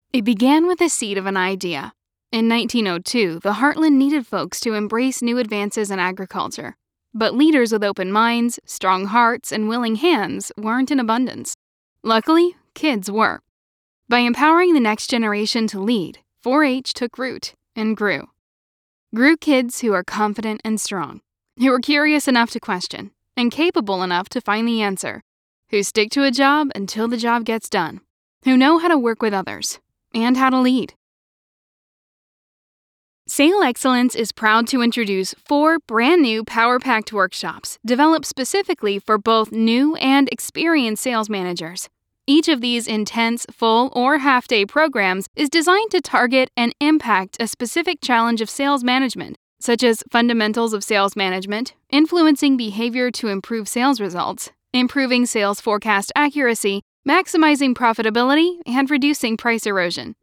It began with the seed of an idea. In 1902, the Heartland needed folks to embrace new advances in agriculture. But leaders with open minds, strong hearts, and willing hands weren't in abundance. Luckily, kids were. By empowering the next generation to lead, 4-H took root and grew. Grew kids who are confident and strong, who are curious enough to question, and capable enough to find the answer, who stick to a job until the job gets done, who know how to work with others, and how to lead. Sale Excellence is proud to introduce 4 brand new power-packed workshops developed specifically for both new and experienced sales managers. Each of these intense, full, or half-day programs is designed to target and impact a specific challenge of sales management, such as fundamentals of sales management, influencing behavior to improve sales results, improving sales forecast accuracy, maximizing profitability, and reducing price erosion.